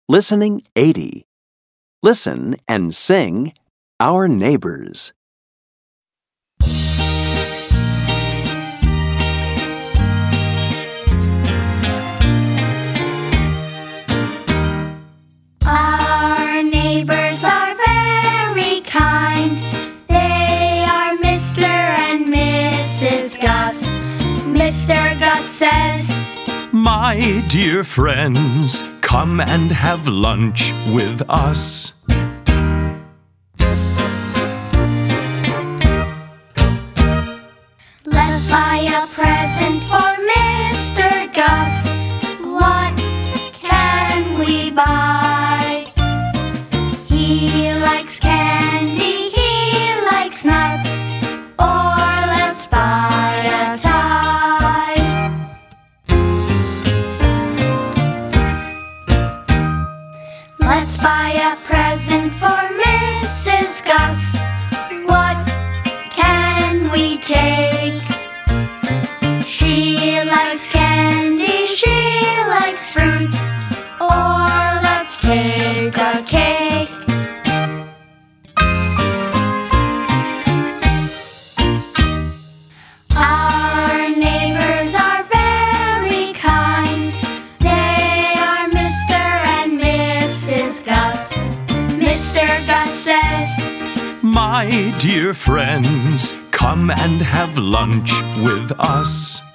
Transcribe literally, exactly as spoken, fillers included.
Listening eighty. Listen and sing Our Neighbors. Our neighbors are very kind. They are Mister and Missus Gus. Mister Gus says, "My dear friends, come and have lunch with us." "Let's buy a present for Mister Gus. What can we buy? He likes candy, he likes nuts, or let's buy a tie." Let's buy a present for Missus Gus. What can we take? She likes candy, she likes fruit, or let's take a cake. Our neighbors are very kind. They are Mister and Missus Gus. Mister Gus says, "My dear friends, come and have lunch with us."